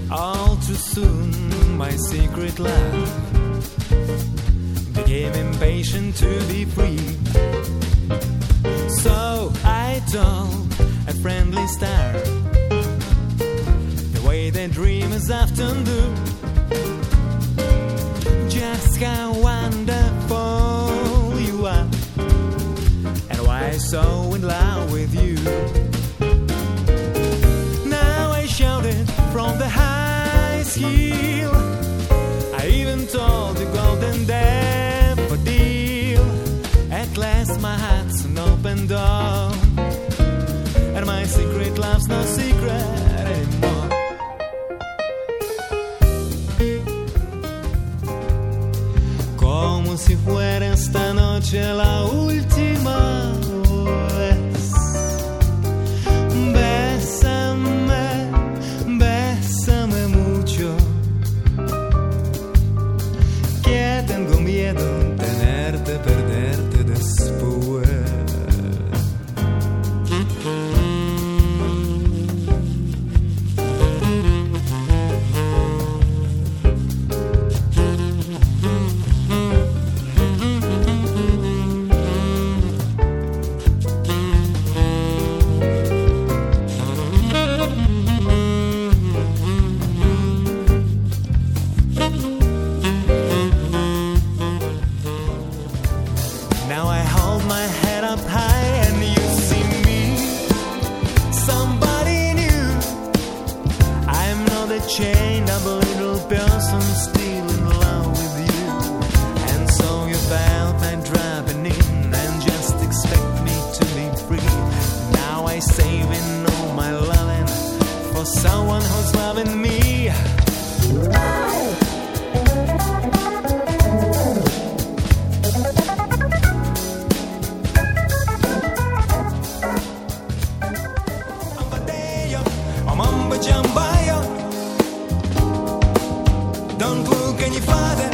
All too soon, my secret love became impatient to be free. So I told a friendly star the way that dreamers often do, just how wonderful you are and why I'm so in love with you. Now I shouted from the highest hill, I even told the golden daffodil. At last my heart's an open door, and my secret love's no secret anymore. Como si fuera esta noche la última vez. Bésame, bésame mucho, que tengo miedo tenerte, perderte después. Now I hold my head up high and you see me, somebody new. I'm not a chained up little person still in love with you. And so you felt I'm dropping in and just expect me to be free. Now I saving all my loving for someone who's loving me. Jambalaya, don't look any farther.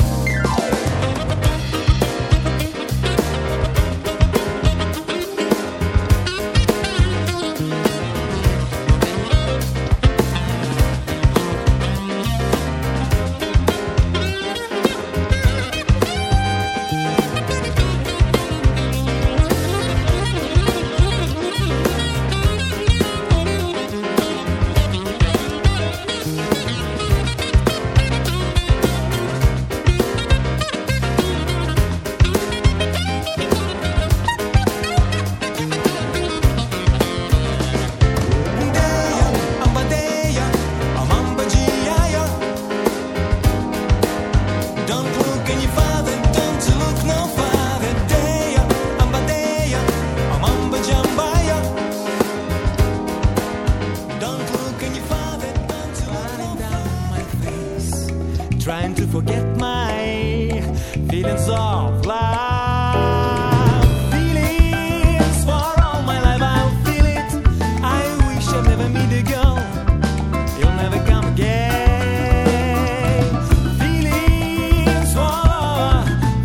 Trying to forget my feelings of love. Feelings for all my life, I'll feel it. I wish I'd never meet a girl, you'll never come again. Feelings for,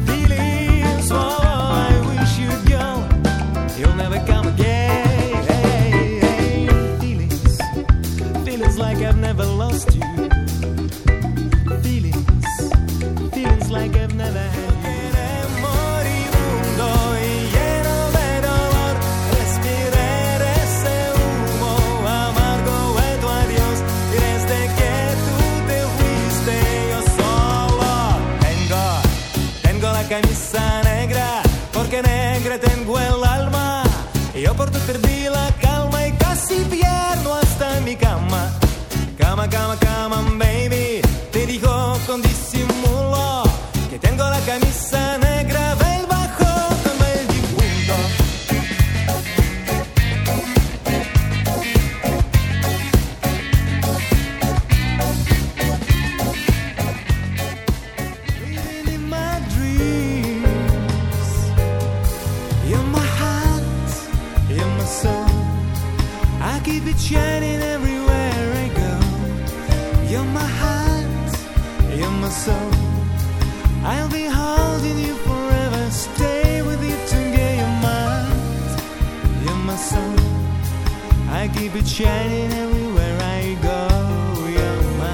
I wish you'd go, you'll never come again. Feelings like I've never lost you. Feelings like I've never had you. Moribundo y lleno de dolor, respiré ese humo amargo de tu adiós. Y desde que tú te fuiste yo solo tengo la camisa negra, porque negra tengo el alma. Y yo por tu perdí la calma y casi pierdo hasta mi cama. Cama, cama, cama, baby, te digo con disimulo que tengo la camisa negra del bajo como el difunto. Living in my dreams, you're my heart, you're my soul. I keep it shining everywhere I go. You're my heart, you're my soul. I'll be holding you forever, stay with you together. You're my heart, you're my soul. I keep it shining everywhere I go. You're my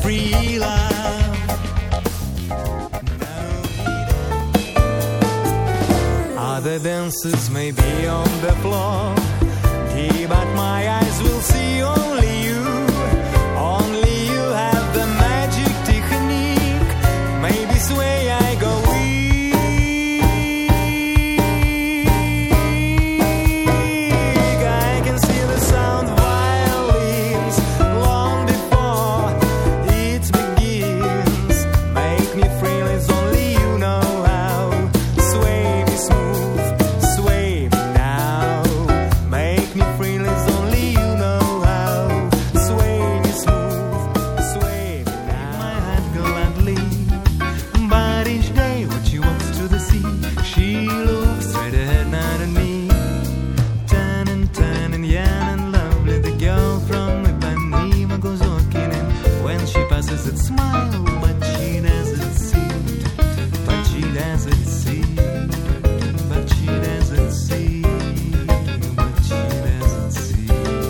free love. Other dancers may be on the floor, but my eyes will see only you. Only you have the magic technique. Maybe sway I go weak. I can see the sound of violins long before it begins. Make me feel it's only you know how. Sway me smooth, sway me now. Make me feel it's only you know how. Sway me smooth, sway me now. My heart gladly, but each day when she walks to the sea, she looks straight ahead, not at me. Turning, young and lovely, the girl from Ipanema goes walking, and when she passes it smile, but she doesn't see, but she doesn't see, but she doesn't see, but she doesn't see.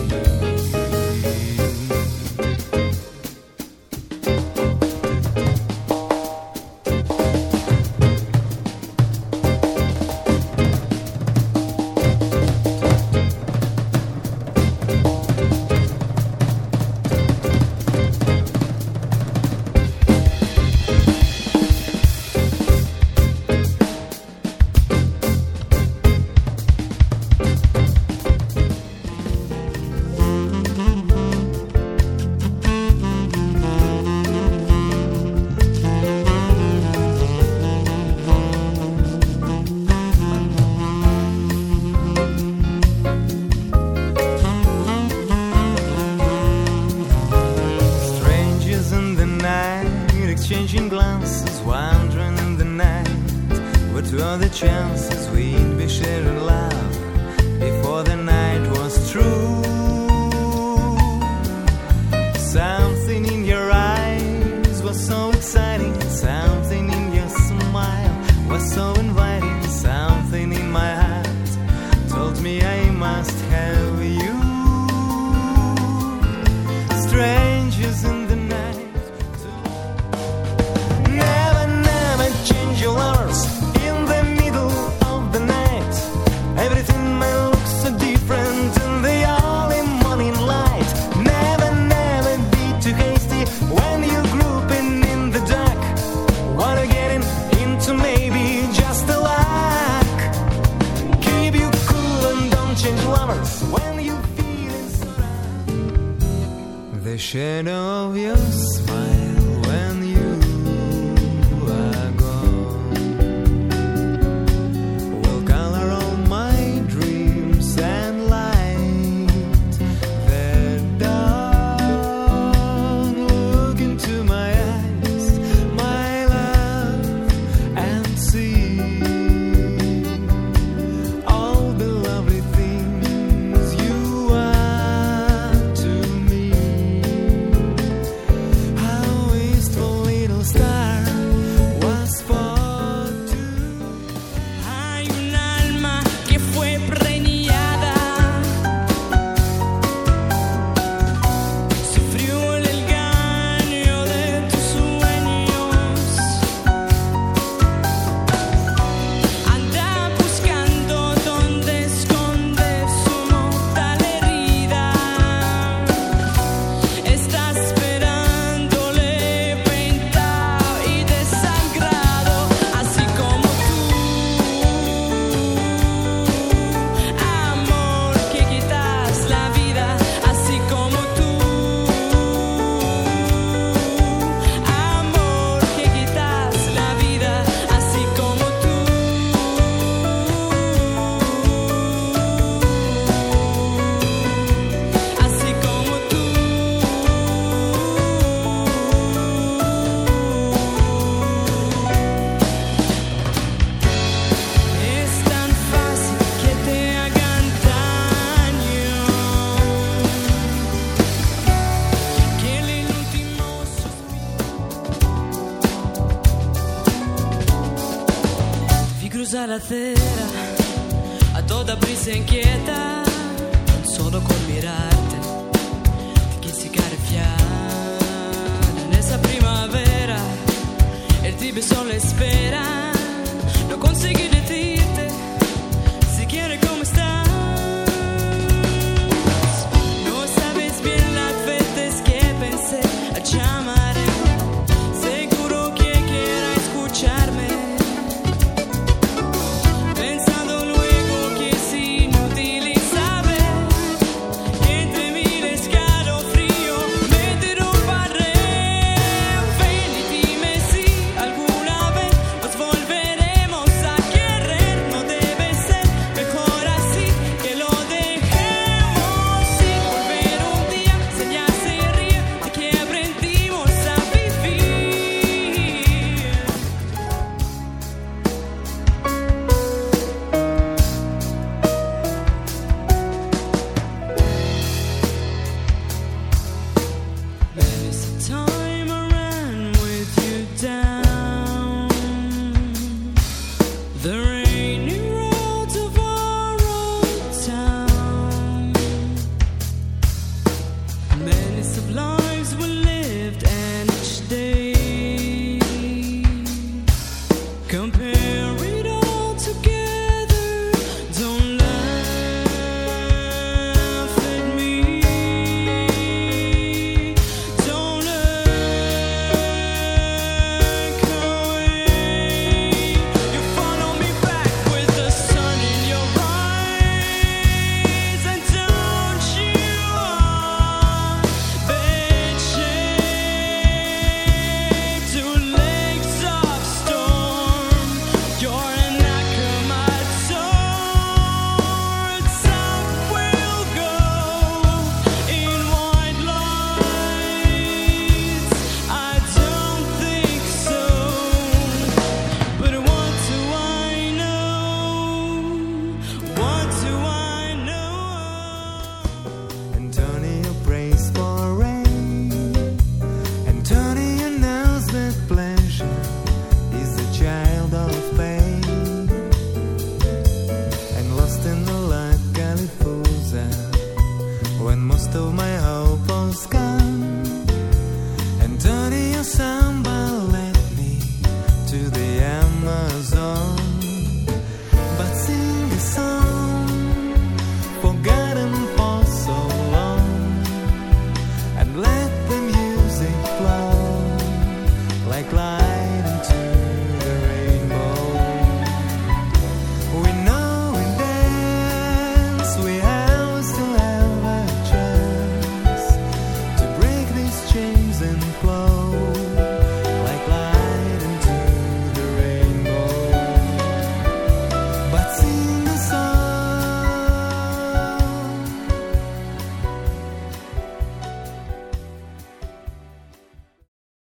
Strangers in the night, exchanging glances, wandering in the night. What were the chances we'd be sharing love before the night was through? Something in your eyes was so exciting, something in your smile was so inviting, something in my heart told me I must have you. Strangers in the night, never change your lovers in the middle of the night. Everything may look so different in the early morning light. Never be too hasty when you're grouping in the dark. Wanna get into maybe just a lark. Keep you cool and don't change lovers when you feeling so right. The shadow of your smile when you are gone will color all my dreams and light the dawn. Look into my eyes, my love, and see all the lovely things you are to me. How wistful little star was for two. Hay un alma que fue preñada, sufrió el engaño de tus sueños, anda buscando donde esconder su mortal herida, está esperándole pintado y desangrado, así como tú, amor que quitas la vida, así como tú, amor que quitas la vida, así como tú, así como tú. Es tan fácil que te hagan daño, que el último suspiro. Vi cruzar la acera a toda prisa inquieta, solo con mirarte ti quisi carifiare nessa time I ran with you down the rainy roads of our old town. Many lives were lived, and each day compare it all together. Don't laugh at me. Don't look away. You follow me back with the sun in your eyes, and don't you to lakes of storm. You're an Akamai sword. South will go in white lights. I don't think so, but what do I know? What do I know? Antonio prays for rain. Antonio knows that pleasure is the child of pain, and lost in the light Califusa, when most of my hope was gone.